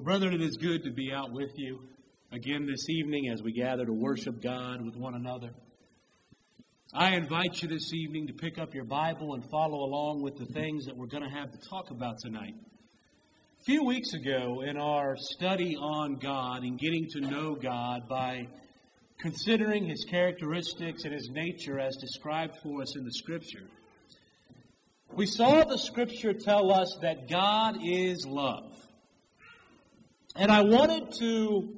Well, brethren, it is good to be out with you again this evening as we gather to worship God with one another. I invite you this evening to pick up your Bible and follow along with the things that we're going to have to talk about tonight. A few weeks ago, in our study on God and getting to know God by considering His characteristics and His nature as described for us in the Scripture, we saw the Scripture tell us that God is love. And I wanted to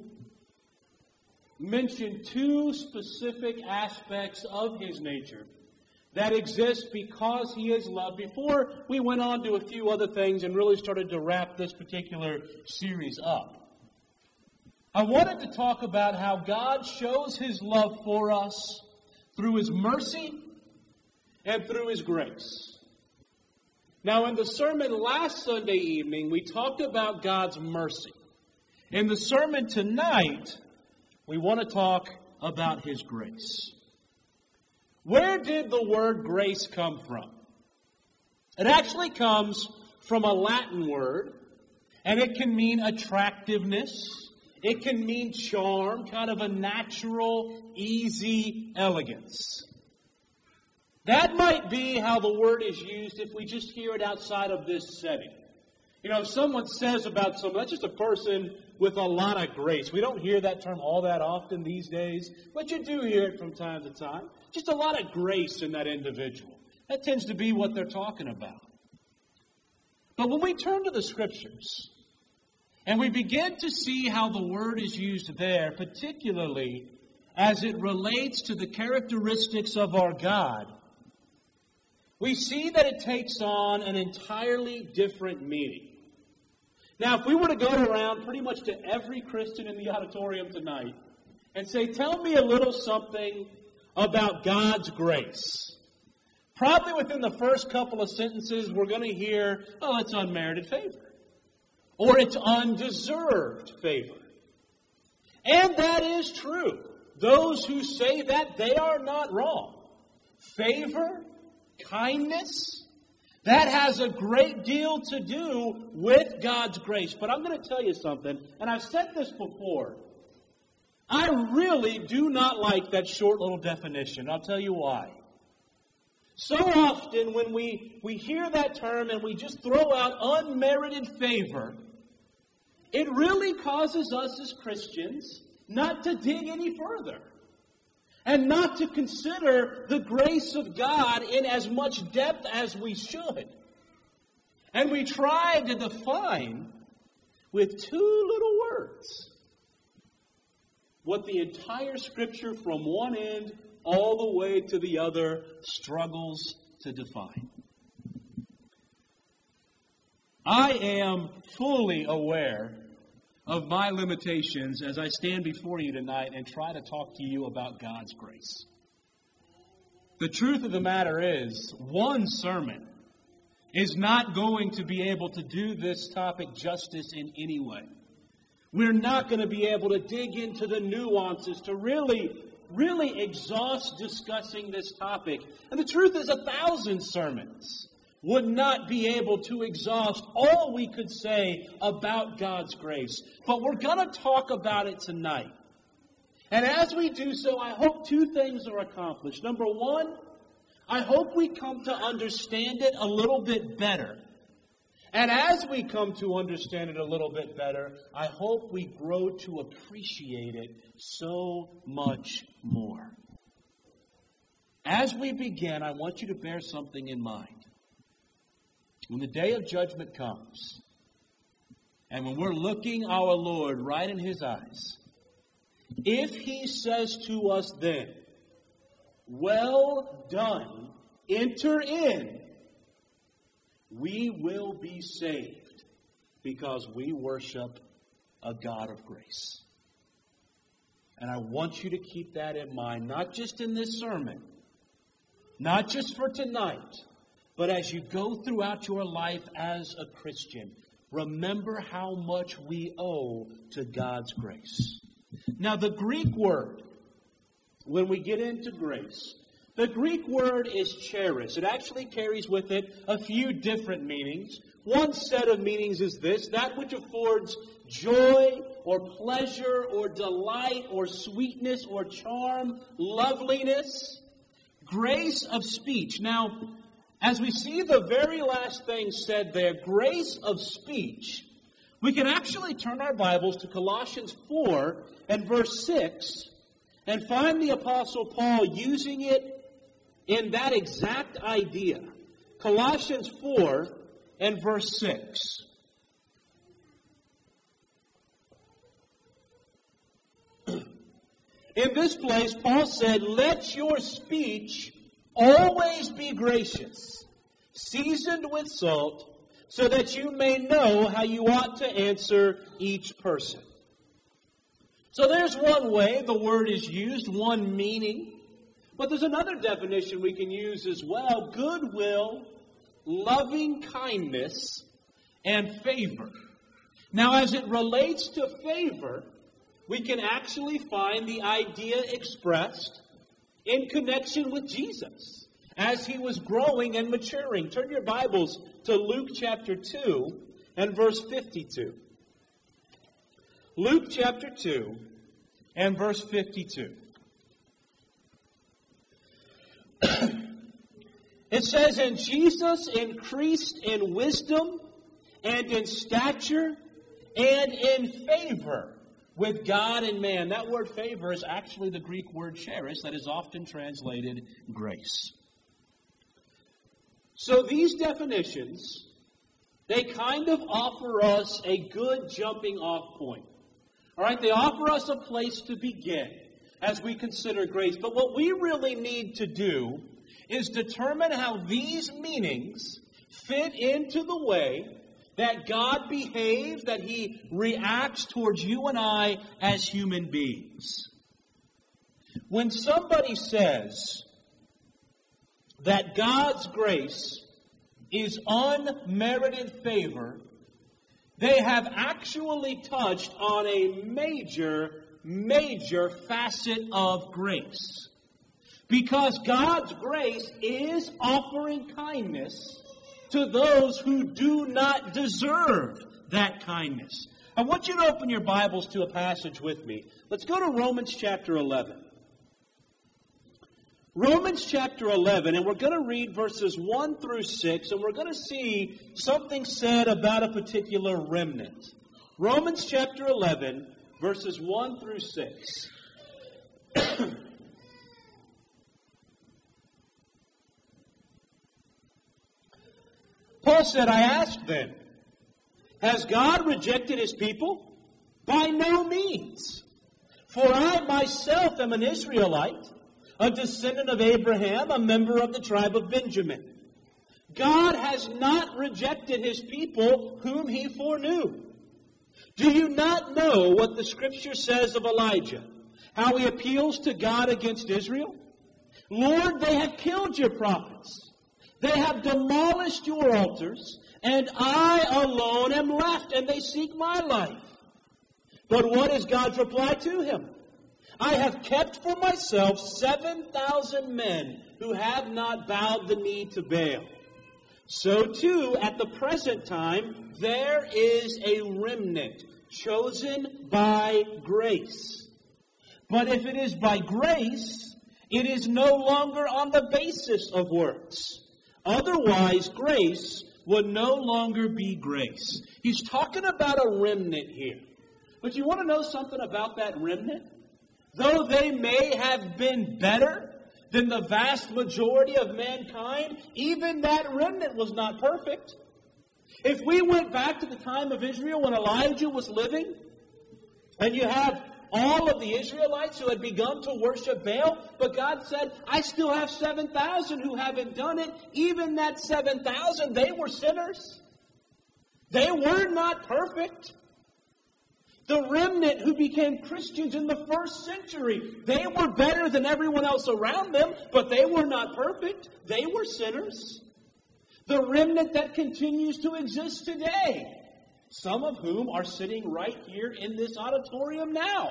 mention two specific aspects of His nature that exist because He is love before we went on to a few other things and really started to wrap this particular series up. I wanted to talk about how God shows His love for us through His mercy and through His grace. Now, in the sermon last Sunday evening, we talked about God's mercy. In the sermon tonight, we want to talk about His grace. Where did the word grace come from? It actually comes from a Latin word, and it can mean attractiveness. It can mean charm, kind of a natural, easy elegance. That might be how the word is used if we just hear it outside of this setting. You know, if someone says about someone, that's just a person with a lot of grace. We don't hear that term all that often these days, but you do hear it from time to time. Just a lot of grace in that individual. That tends to be what they're talking about. But when we turn to the Scriptures, and we begin to see how the word is used there, particularly as it relates to the characteristics of our God, we see that it takes on an entirely different meaning. Now, if we were to go around pretty much to every Christian in the auditorium tonight and say, tell me a little something about God's grace, probably within the first couple of sentences we're going to hear, oh, it's unmerited favor. Or it's undeserved favor. And that is true. Those who say that, they are not wrong. Favor, kindness, that has a great deal to do with God's grace. But I'm going to tell you something, and I've said this before. I really do not like that short little definition. I'll tell you why. So often when we hear that term and we just throw out unmerited favor, it really causes us as Christians not to dig any further. And not to consider the grace of God in as much depth as we should. And we try to define with two little words what the entire Scripture from one end all the way to the other struggles to define. I am fully aware of my limitations as I stand before you tonight and try to talk to you about God's grace. The truth of the matter is, one sermon is not going to be able to do this topic justice in any way. We're not going to be able to dig into the nuances to really exhaust discussing this topic. And the truth is, 1,000 sermons would not be able to exhaust all we could say about God's grace. But we're going to talk about it tonight. And as we do so, I hope two things are accomplished. Number one, I hope we come to understand it a little bit better. And as we come to understand it a little bit better, I hope we grow to appreciate it so much more. As we begin, I want you to bear something in mind. When the day of judgment comes, and when we're looking our Lord right in His eyes, if He says to us then, well done, enter in, we will be saved because we worship a God of grace. And I want you to keep that in mind, not just in this sermon, not just for tonight, but as you go throughout your life as a Christian, remember how much we owe to God's grace. Now, the Greek word, when we get into grace, the Greek word is charis. It actually carries with it a few different meanings. One set of meanings is this, that which affords joy or pleasure or delight or sweetness or charm, loveliness, grace of speech. Now, as we see the very last thing said there, grace of speech, we can actually turn our Bibles to Colossians 4 and verse 6 and find the Apostle Paul using it in that exact idea. Colossians 4 and verse 6. In this place, Paul said, "Let your speech always be gracious, seasoned with salt, so that you may know how you ought to answer each person." So there's one way the word is used, one meaning. But there's another definition we can use as well: goodwill, loving kindness, and favor. Now, as it relates to favor, we can actually find the idea expressed in connection with Jesus as he was growing and maturing. Turn your Bibles to Luke chapter 2 and verse 52. Luke chapter 2 and verse 52. It says, "And Jesus increased in wisdom and in stature and in favor with God and man." That word favor is actually the Greek word charis that is often translated grace. So these definitions, they kind of offer us a good jumping off point. All right, they offer us a place to begin as we consider grace. But what we really need to do is determine how these meanings fit into the way that God behaves, that he reacts towards you and I as human beings. When somebody says that God's grace is unmerited favor, they have actually touched on a major facet of grace. Because God's grace is offering kindness to those who do not deserve that kindness. I want you to open your Bibles to a passage with me. Let's go to Romans chapter 11. Romans chapter 11, and we're going to read verses 1 through 6, and we're going to see something said about a particular remnant. Romans chapter 11, verses 1 through 6. Paul said, "I ask then, has God rejected his people? By no means. For I myself am an Israelite, a descendant of Abraham, a member of the tribe of Benjamin. God has not rejected his people whom he foreknew. Do you not know what the Scripture says of Elijah, how he appeals to God against Israel? Lord, they have killed your prophets. They have demolished your altars, and I alone am left, and they seek my life." But what is God's reply to him? "I have kept for myself 7,000 men who have not bowed the knee to Baal. So too, at the present time, there is a remnant chosen by grace. But if it is by grace, it is no longer on the basis of works. Otherwise, grace would no longer be grace." He's talking about a remnant here. But you want to know something about that remnant? Though they may have been better than the vast majority of mankind, even that remnant was not perfect. If we went back to the time of Israel when Elijah was living, and you have all of the Israelites who had begun to worship Baal, but God said, "I still have 7,000 who haven't done it." Even that 7,000, they were sinners. They were not perfect. The remnant who became Christians in the first century, they were better than everyone else around them, but they were not perfect. They were sinners. The remnant that continues to exist today, some of whom are sitting right here in this auditorium now.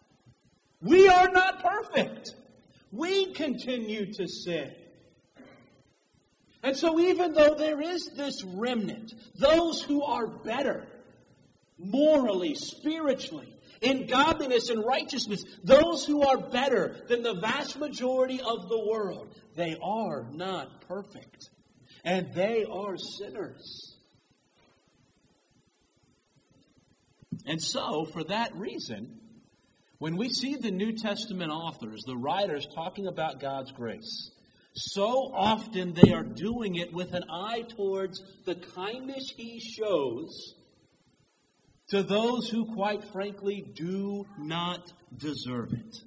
We are not perfect. We continue to sin. And so even though there is this remnant, those who are better, morally, spiritually, in godliness and righteousness, those who are better than the vast majority of the world, they are not perfect. And they are sinners. And so, for that reason, when we see the New Testament authors, the writers, talking about God's grace, so often they are doing it with an eye towards the kindness He shows to those who, quite frankly, do not deserve it.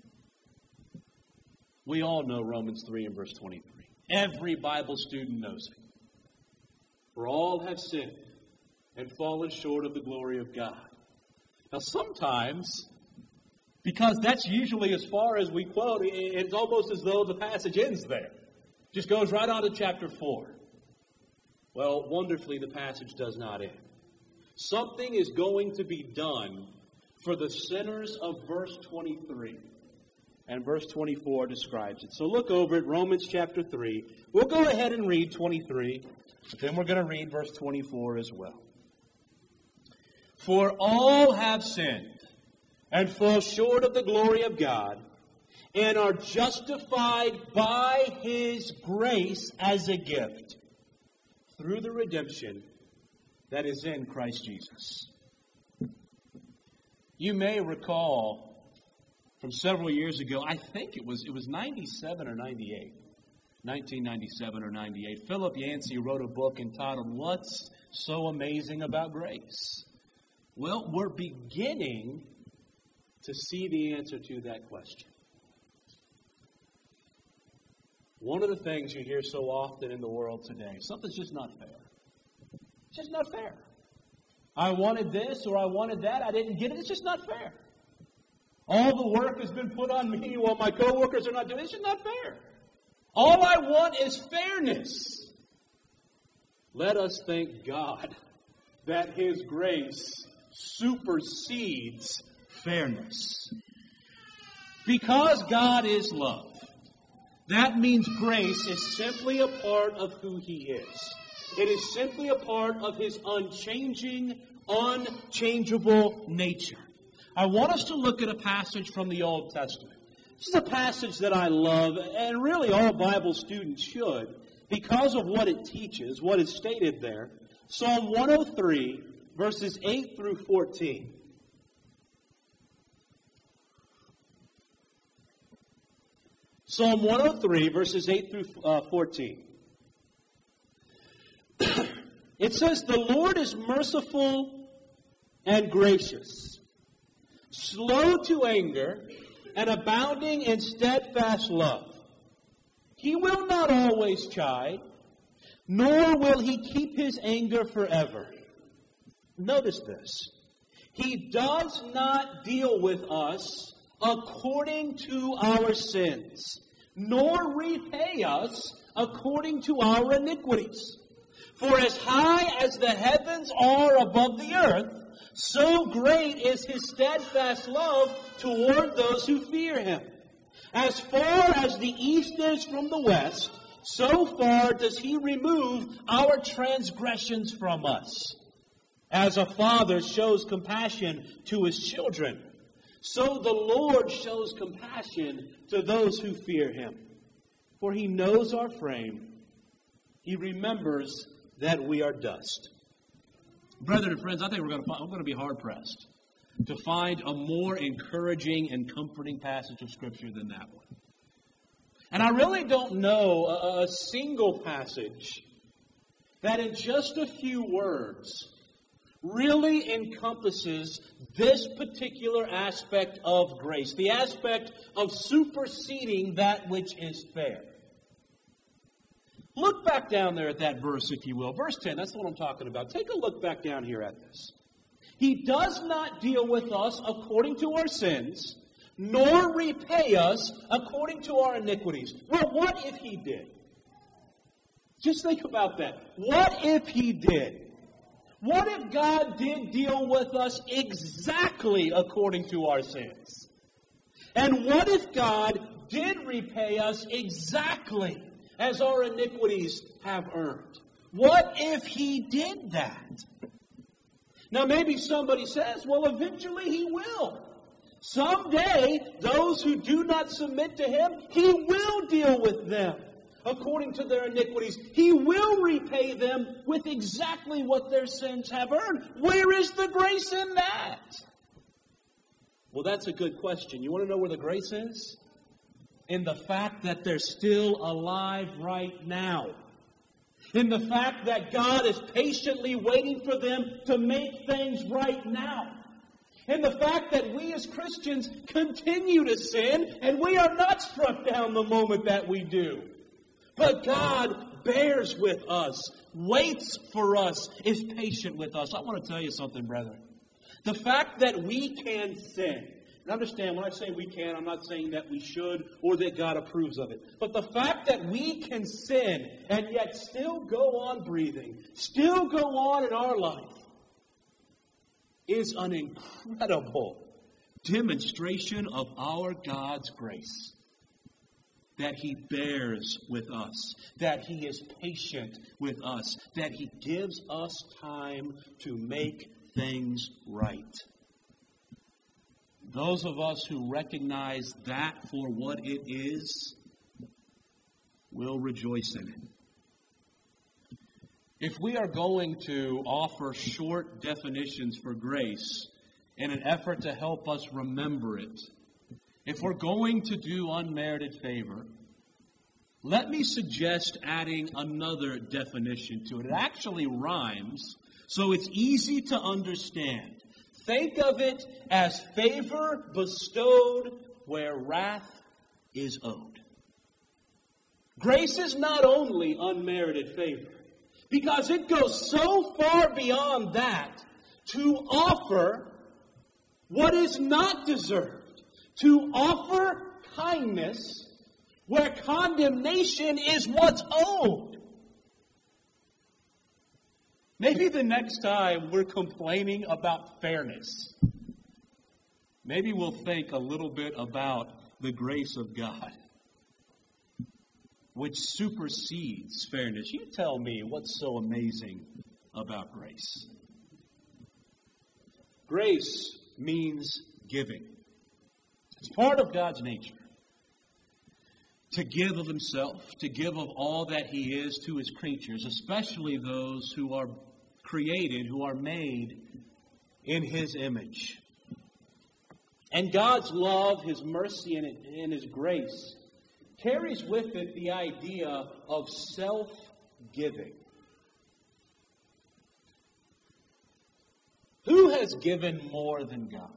We all know Romans 3 and verse 23. Every Bible student knows it. For all have sinned and fallen short of the glory of God. Now sometimes, because that's usually as far as we quote, it's almost as though the passage ends there. Just goes right on to chapter 4. Well, wonderfully, the passage does not end. Something is going to be done for the sinners of verse 23. And verse 24 describes it. So look over at Romans chapter 3. We'll go ahead and read 23, but then we're going to read verse 24 as well. For all have sinned and fall short of the glory of God, and are justified by His grace as a gift through the redemption that is in Christ Jesus. You may recall from several years ago, I think it was 97 or 98, 1997 or 98, Philip Yancey wrote a book entitled, What's So Amazing About Grace? Well, we're beginning to see the answer to that question. One of the things you hear so often in the world today, something's just not fair. It's just not fair. I wanted this or I wanted that. I didn't get it. It's just not fair. All the work has been put on me while my coworkers are not doing it. It's just not fair. All I want is fairness. Let us thank God that His grace supersedes fairness. Because God is love, that means grace is simply a part of who He is. It is simply a part of His unchanging, unchangeable nature. I want us to look at a passage from the Old Testament. This is a passage that I love, and really all Bible students should, because of what it teaches, what is stated there. Psalm 103, verses 8 through 14. Psalm 103, verses 8 through 14. It says, The Lord is merciful and gracious, slow to anger, and abounding in steadfast love. He will not always chide, nor will He keep His anger forever. Notice this. He does not deal with us according to our sins, nor repay us according to our iniquities. For as high as the heavens are above the earth, so great is His steadfast love toward those who fear Him. As far as the east is from the west, so far does He remove our transgressions from us. As a father shows compassion to his children, so the Lord shows compassion to those who fear Him. For He knows our frame. He remembers that we are dust. Brethren and friends, I think I'm going to be hard-pressed to find a more encouraging and comforting passage of Scripture than that one. And I really don't know a single passage that in just a few words really encompasses this particular aspect of grace, the aspect of superseding that which is fair. Look back down there at that verse, if you will. Verse 10, that's what I'm talking about. Take a look back down here at this. He does not deal with us according to our sins, nor repay us according to our iniquities. Well, what if He did? Just think about that. What if He did? What if God did deal with us exactly according to our sins? And what if God did repay us exactly as our iniquities have earned? What if He did that? Now maybe somebody says, well, eventually He will. Someday, those who do not submit to Him, He will deal with them according to their iniquities. He will repay them with exactly what their sins have earned. Where is the grace in that? Well, that's a good question. You want to know where the grace is? In the fact that they're still alive right now. In the fact that God is patiently waiting for them to make things right now. In the fact that we as Christians continue to sin and we are not struck down the moment that we do. But God bears with us, waits for us, is patient with us. I want to tell you something, brethren. The fact that we can sin, and understand, when I say we can, I'm not saying that we should or that God approves of it. But the fact that we can sin and yet still go on breathing, still go on in our life, is an incredible demonstration of our God's grace. That He bears with us, that He is patient with us, that He gives us time to make things right. Those of us who recognize that for what it is will rejoice in it. If we are going to offer short definitions for grace in an effort to help us remember it, if we're going to do unmerited favor, let me suggest adding another definition to it. It actually rhymes, so it's easy to understand. Think of it as favor bestowed where wrath is owed. Grace is not only unmerited favor, because it goes so far beyond that to offer what is not deserved, to offer kindness where condemnation is what's owed. Maybe the next time we're complaining about fairness, maybe we'll think a little bit about the grace of God, which supersedes fairness. You tell me what's so amazing about grace. Grace means giving. It's part of God's nature. To give of Himself, to give of all that He is to His creatures, especially those who are created, who are made in His image. And God's love, His mercy, and His grace carries with it the idea of self-giving. Who has given more than God?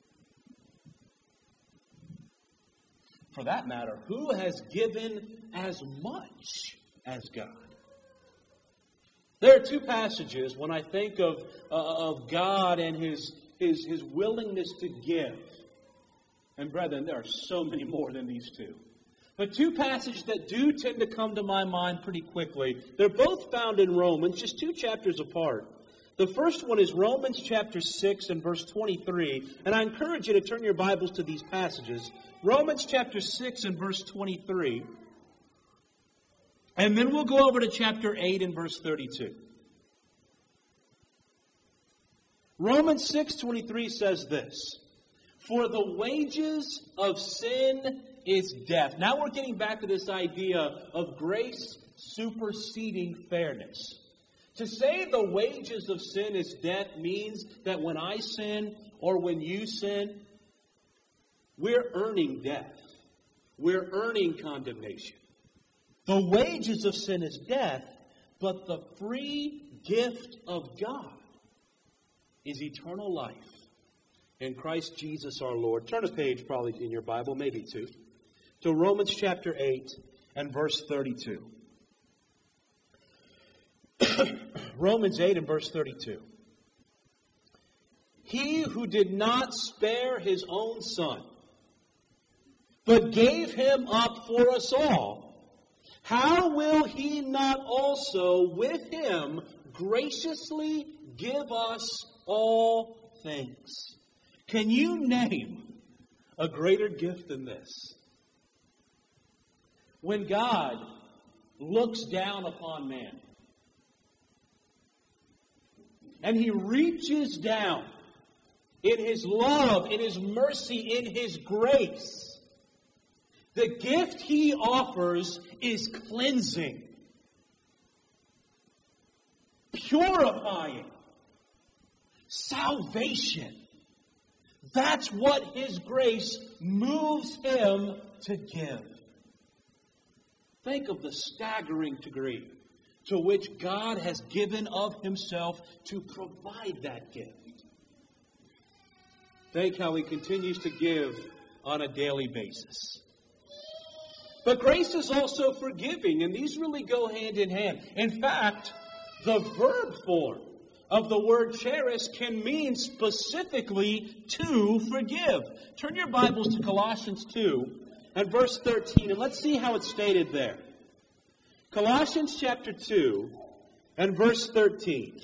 For that matter, who has given as much as God? There are two passages when I think of God and His willingness to give. And brethren, there are so many more than these two. But two passages that do tend to come to my mind pretty quickly. They're both found in Romans, just 2 chapters apart. The first one is Romans chapter 6 and verse 23. And I encourage you to turn your Bibles to these passages. Romans chapter 6 and verse 23. And then we'll go over to chapter 8 and verse 32. Romans 6:23 says this: "For the wages of sin is death." Now we're getting back to this idea of grace superseding fairness. To say the wages of sin is death means that when I sin or when you sin, we're earning death. We're earning condemnation. The wages of sin is death, but the free gift of God is eternal life in Christ Jesus our Lord. Turn a page probably in your Bible, maybe two, to Romans chapter 8 and verse 32. Romans 8 and verse 32. "He who did not spare His own Son, but gave Him up for us all, how will He not also with Him graciously give us all things?" Can you name a greater gift than this? When God looks down upon man, and He reaches down in His love, in His mercy, in His grace. The gift He offers is cleansing, purifying, salvation. That's what His grace moves Him to give. Think of the staggering degree to which God has given of Himself to provide that gift. Think how He continues to give on a daily basis. But grace is also forgiving, and these really go hand in hand. In fact, the verb form of the word charis can mean specifically to forgive. Turn your Bibles to Colossians 2 and verse 13, and let's see how it's stated there. Colossians chapter 2 and verse 13.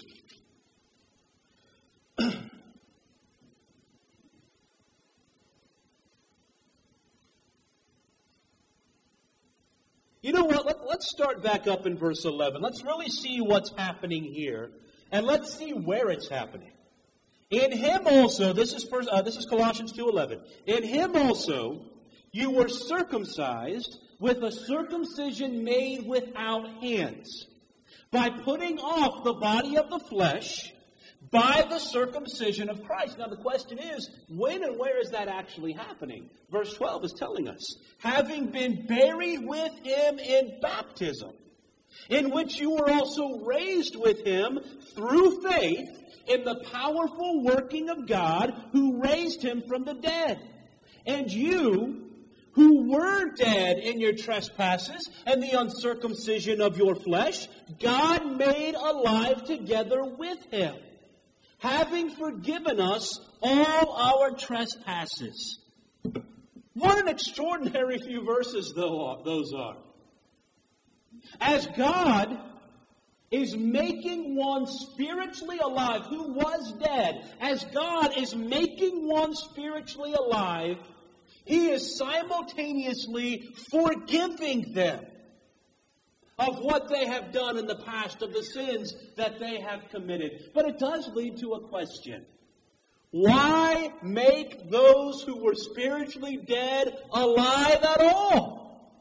You know what? Let's start back up in verse 11. Let's really see what's happening here, and let's see where it's happening. In Him also, this is Colossians 2:11. In Him also you were circumcised with a circumcision made without hands, by putting off the body of the flesh by the circumcision of Christ. Now the question is, when and where is that actually happening? Verse 12 is telling us, having been buried with Him in baptism, in which you were also raised with Him through faith in the powerful working of God who raised Him from the dead. And you, who were dead in your trespasses and the uncircumcision of your flesh, God made alive together with Him, having forgiven us all our trespasses. What an extraordinary few verses those are. As God is making one spiritually alive who was dead, as God is making one spiritually alive, He is simultaneously forgiving them of what they have done in the past, of the sins that they have committed. But it does lead to a question. Why make those who were spiritually dead alive at all?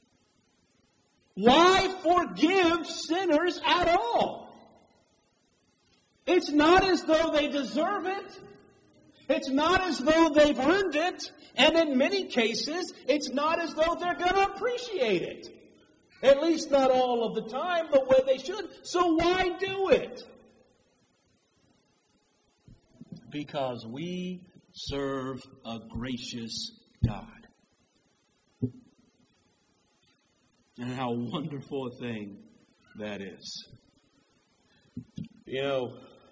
Why forgive sinners at all? It's not as though they deserve it. It's not as though they've earned it. And in many cases, it's not as though they're going to appreciate it. At least not all of the time, but where they should. So why do it? Because we serve a gracious God. And how wonderful a thing that is. You know,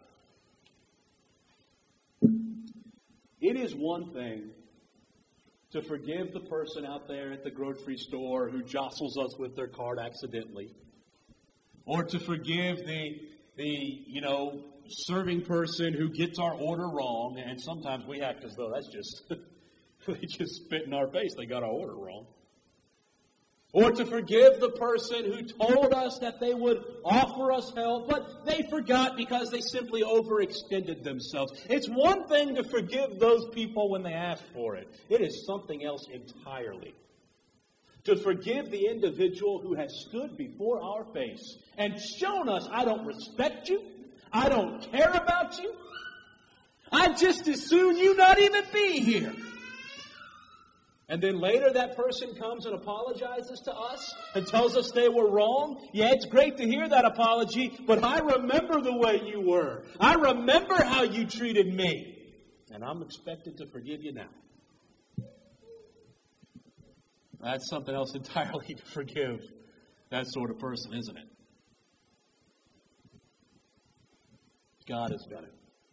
it is one thing to forgive the person out there at the grocery store who jostles us with their card accidentally. Or to forgive the serving person who gets our order wrong. And sometimes we act as though that's just, they just spit in our face. They got our order wrong. Or to forgive the person who told us that they would offer us help, but they forgot because they simply overextended themselves. It's one thing to forgive those people when they ask for it. It is something else entirely to forgive the individual who has stood before our face and shown us, I don't respect you, I don't care about you, I'd just as soon you not even be here. And then later that person comes and apologizes to us and tells us they were wrong. Yeah, it's great to hear that apology, but I remember the way you were. I remember how you treated me. And I'm expected to forgive you now. That's something else entirely to forgive that sort of person, isn't it? God has done it.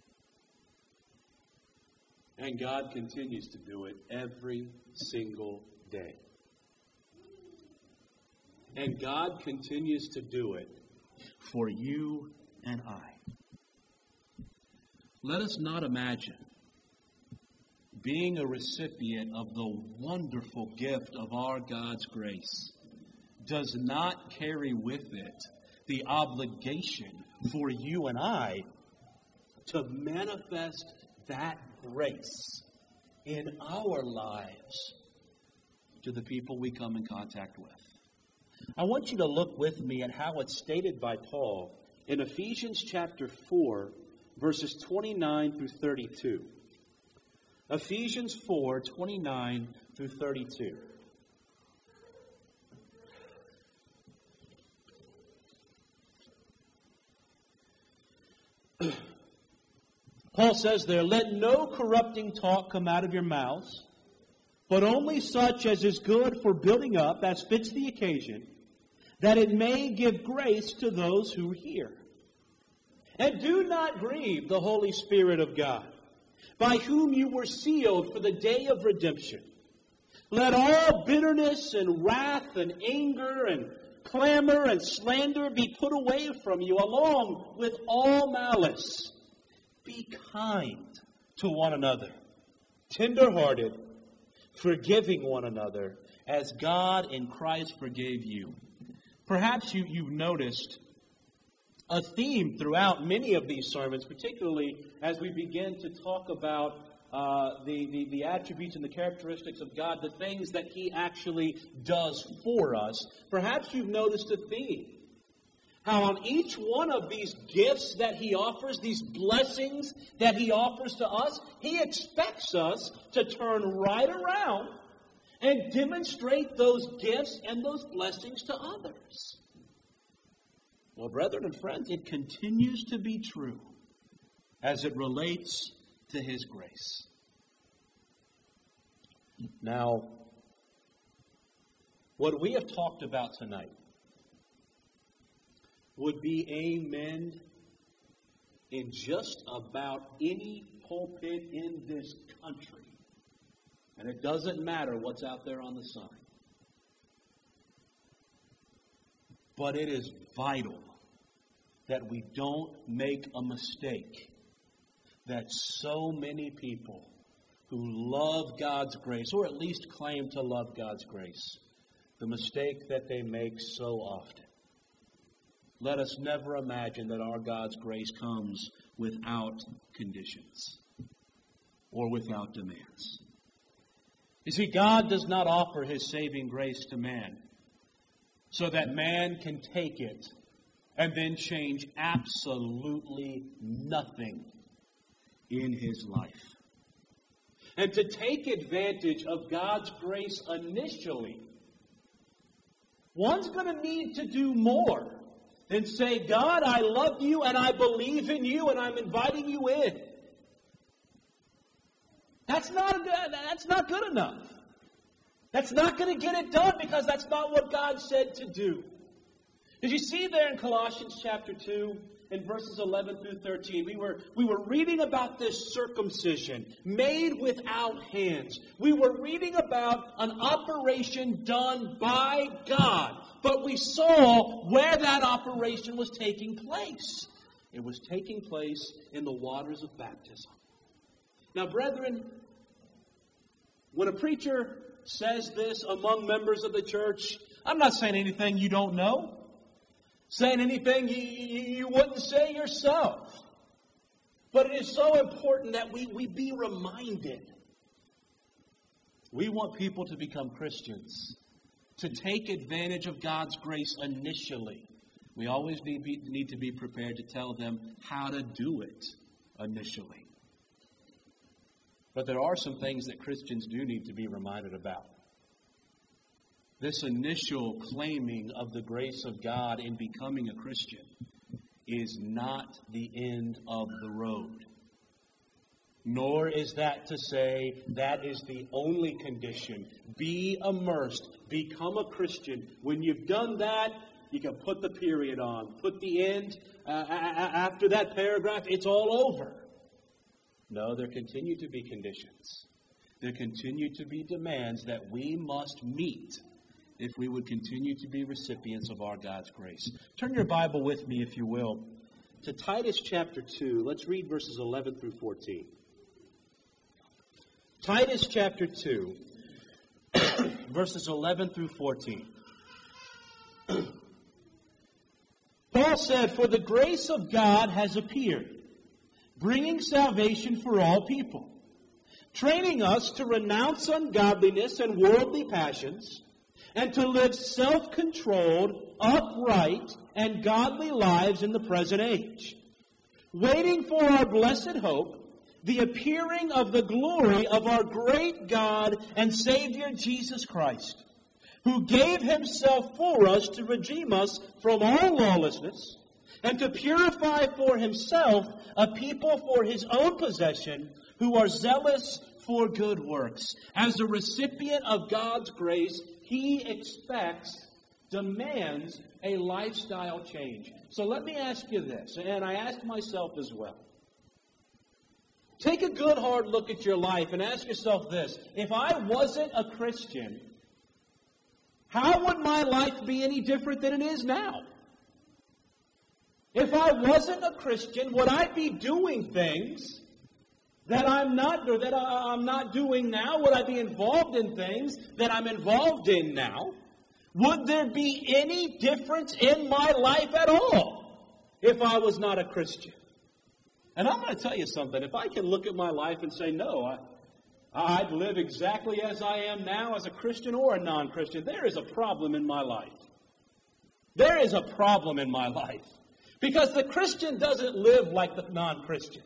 And God continues to do it every single day. And God continues to do it for you and I. Let us not imagine being a recipient of the wonderful gift of our God's grace does not carry with it the obligation for you and I to manifest that grace in our lives to the people we come in contact with. I want you to look with me at how it's stated by Paul in Ephesians chapter 4, verses 29 through 32. Ephesians 4, 29 through 32. Paul says there, "Let no corrupting talk come out of your mouths, but only such as is good for building up, as fits the occasion, that it may give grace to those who hear. And do not grieve the Holy Spirit of God, by whom you were sealed for the day of redemption. Let all bitterness and wrath and anger and clamor and slander be put away from you, along with all malice. Be kind to one another, tender-hearted, forgiving one another, as God in Christ forgave you." Perhaps you've noticed a theme throughout many of these sermons, particularly as we begin to talk about the attributes and the characteristics of God, the things that He actually does for us. Perhaps you've noticed a theme. How on each one of these gifts that He offers, these blessings that He offers to us, He expects us to turn right around and demonstrate those gifts and those blessings to others. Well, brethren and friends, it continues to be true as it relates to His grace. Now, what we have talked about tonight would be amen in just about any pulpit in this country. And it doesn't matter what's out there on the sign. But it is vital that we don't make a mistake that so many people who love God's grace, or at least claim to love God's grace, the mistake that they make so often. Let us never imagine that our God's grace comes without conditions or without demands. You see, God does not offer His saving grace to man so that man can take it and then change absolutely nothing in his life. And to take advantage of God's grace initially, one's going to need to do more and say, God, I love you and I believe in you and I'm inviting you in. That's not good enough. That's not going to get it done because that's not what God said to do. Did you see there in Colossians chapter 2 in verses 11 through 13, we were reading about this circumcision made without hands. We were reading about an operation done by God. But we saw where that operation was taking place. It was taking place in the waters of baptism. Now, brethren, when a preacher says this among members of the church, I'm not saying anything you don't know. Saying anything you wouldn't say yourself. But it is so important that we be reminded. We want people to become Christians, to take advantage of God's grace initially. We always need to be prepared to tell them how to do it initially. But there are some things that Christians do need to be reminded about. This initial claiming of the grace of God in becoming a Christian is not the end of the road. Nor is that to say that is the only condition. Be immersed. Become a Christian. When you've done that, you can put the period on. Put the end after that paragraph. It's all over. No, there continue to be conditions. There continue to be demands that we must meet if we would continue to be recipients of our God's grace. Turn your Bible with me, if you will, to Titus chapter 2. Let's read verses 11 through 14. Titus chapter 2, verses 11 through 14. Paul said, "For the grace of God has appeared, bringing salvation for all people, training us to renounce ungodliness and worldly passions, and to live self-controlled, upright, and godly lives in the present age, waiting for our blessed hope, the appearing of the glory of our great God and Savior Jesus Christ, who gave himself for us to redeem us from all lawlessness, and to purify for himself a people for his own possession, who are zealous for good works. As a recipient of God's grace, he expects, demands a lifestyle change. So let me ask you this, and I ask myself as well. Take a good hard look at your life and ask yourself this. If I wasn't a Christian, how would my life be any different than it is now? If I wasn't a Christian, would I be doing things that I'm not doing now? Would I be involved in things that I'm involved in now? Would there be any difference in my life at all if I was not a Christian? And I'm going to tell you something. If I can look at my life and say, no, I'd live exactly as I am now as a Christian or a non-Christian, there is a problem in my life. There is a problem in my life. Because the Christian doesn't live like the non-Christian.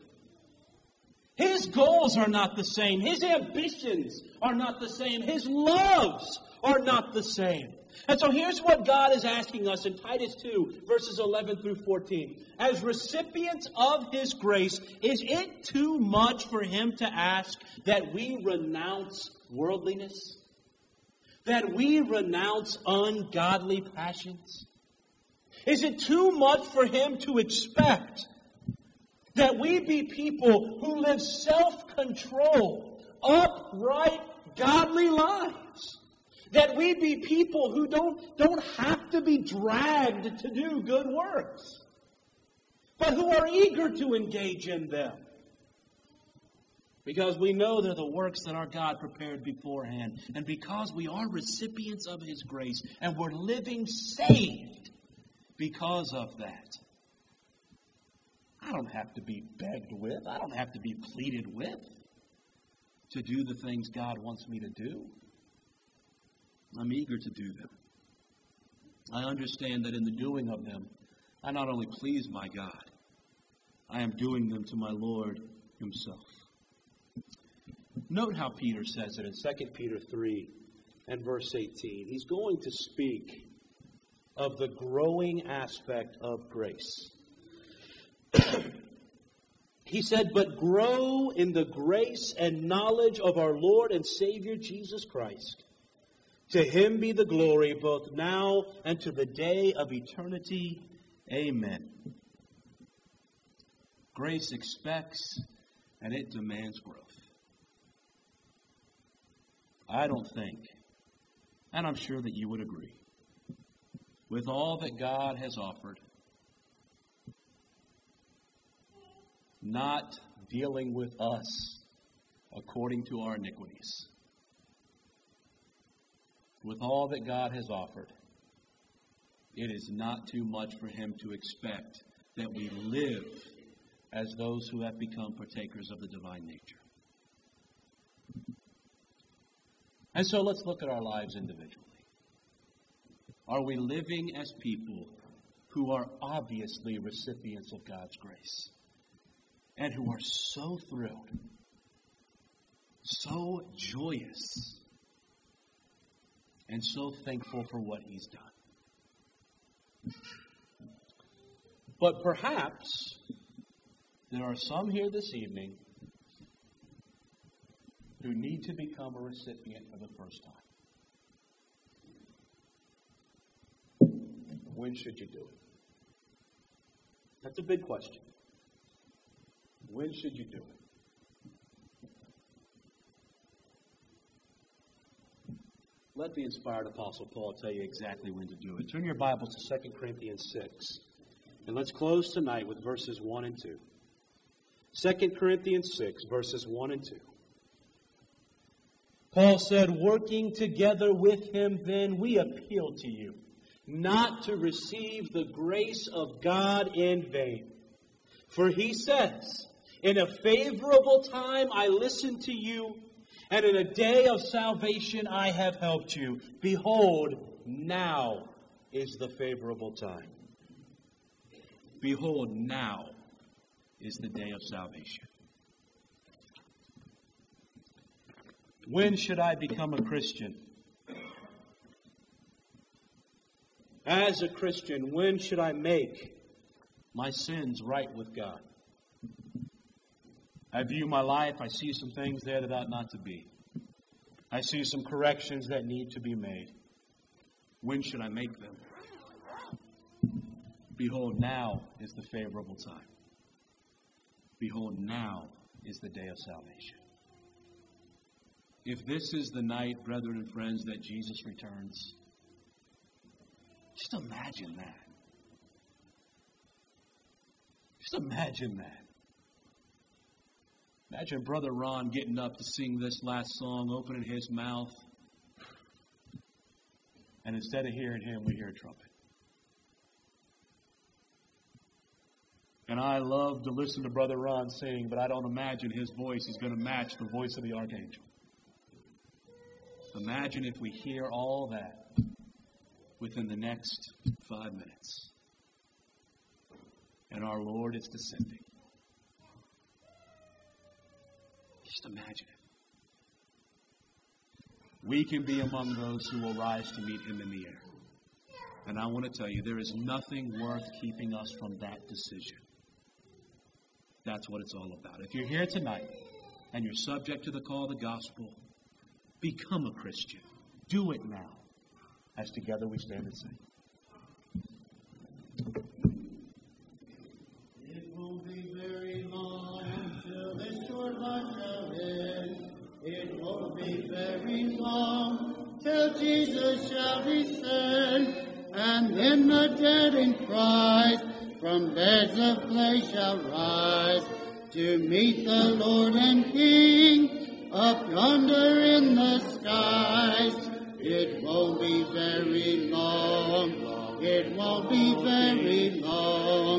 His goals are not the same. His ambitions are not the same. His loves are not the same. And so here's what God is asking us in Titus 2, verses 11 through 14. As recipients of his grace, is it too much for him to ask that we renounce worldliness? That we renounce ungodly passions? Is it too much for him to expect that we be people who live self-controlled, upright, godly lives? That we be people who don't have to be dragged to do good works, but who are eager to engage in them? Because we know they're the works that our God prepared beforehand. And because we are recipients of his grace and we're living saved because of that. I don't have to be begged with. I don't have to be pleaded with to do the things God wants me to do. I'm eager to do them. I understand that in the doing of them, I not only please my God, I am doing them to my Lord himself. Note how Peter says it in 2 Peter 3 and verse 18. He's going to speak of the growing aspect of grace. He said, but grow in the grace and knowledge of our Lord and Savior Jesus Christ. To him be the glory both now and to the day of eternity. Amen. Grace expects and it demands growth. I don't think, and I'm sure that you would agree, with all that God has offered, not dealing with us according to our iniquities. With all that God has offered, it is not too much for him to expect that we live as those who have become partakers of the divine nature. And so let's look at our lives individually. Are we living as people who are obviously recipients of God's grace and who are so thrilled, so joyous, and so thankful for what he's done? But perhaps there are some here this evening who need to become a recipient for the first time. When should you do it? That's a big question. When should you do it? Let the inspired Apostle Paul tell you exactly when to do it. Turn your Bibles to 2 Corinthians 6. And let's close tonight with verses 1 and 2. 2 Corinthians 6, verses 1 and 2. Paul said, working together with him, then we appeal to you, not to receive the grace of God in vain. For he says, In a favorable time I listened to you, and in a day of salvation I have helped you. Behold, now is the favorable time. Behold, now is the day of salvation. When should I become a Christian? As a Christian, when should I make my sins right with God? I view my life, I see some things there that ought not to be. I see some corrections that need to be made. When should I make them? Behold, now is the favorable time. Behold, now is the day of salvation. If this is the night, brethren and friends, that Jesus returns, just imagine that. Just imagine that. Imagine Brother Ron getting up to sing this last song, opening his mouth, and instead of hearing him, we hear a trumpet. And I love to listen to Brother Ron sing, but I don't imagine his voice is going to match the voice of the archangel. Imagine if we hear all that within the next 5 minutes. And our Lord is descending. Just imagine it. We can be among those who will rise to meet Him in the air. And I want to tell you, there is nothing worth keeping us from that decision. That's what it's all about. If you're here tonight and you're subject to the call of the gospel, become a Christian. Do it now. As together we stand and sing. It won't be very long till this short life shall end. It won't be very long till Jesus shall descend. And then the dead in Christ from beds of clay shall rise to meet the Lord and King up yonder in the skies. It won't be very long. It won't be very long.